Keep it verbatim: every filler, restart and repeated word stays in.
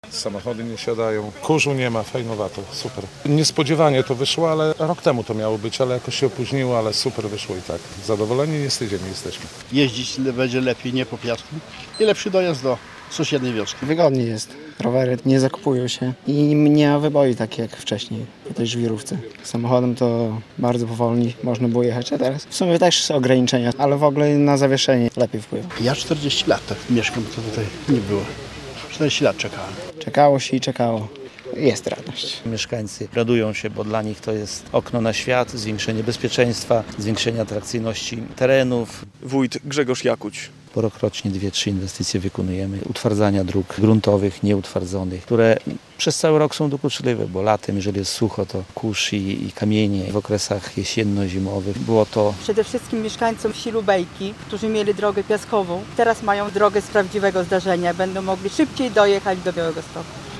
Samochody nie siadają, kurzu nie ma, fajnowato, super. Niespodziewanie to wyszło, ale rok temu to miało być, ale jakoś się opóźniło, ale super wyszło i tak. Zadowoleni nie z tej ziemi jesteśmy. Jeździć będzie lepiej, nie po piasku i lepszy dojazd do sąsiedniej wioski. Wygodnie jest. Rowery nie zakupują się i nie ma wyboi tak jak wcześniej po tej żwirówce. Samochodem to bardzo powolni można było jechać, a teraz w sumie też są ograniczenia, ale w ogóle na zawieszenie lepiej wpływa. Ja czterdzieści lat tak mieszkam, to tutaj nie było. czterdzieści lat czekałem. Czekało się i czekało. Jest radość. Mieszkańcy radują się, bo dla nich to jest okno na świat, zwiększenie bezpieczeństwa, zwiększenie atrakcyjności terenów. Wójt Grzegorz Jakuć. Rokrocznie dwie, trzy inwestycje wykonujemy. Utwardzania dróg gruntowych, nieutwardzonych, które przez cały rok są dokuczliwe, bo latem, jeżeli jest sucho, to kurz i, i kamienie. W okresach jesienno-zimowych było to... Przede wszystkim mieszkańcom wsi Lubejki, którzy mieli drogę piaskową, teraz mają drogę z prawdziwego zdarzenia. Będą mogli szybciej dojechać do Białegostoku.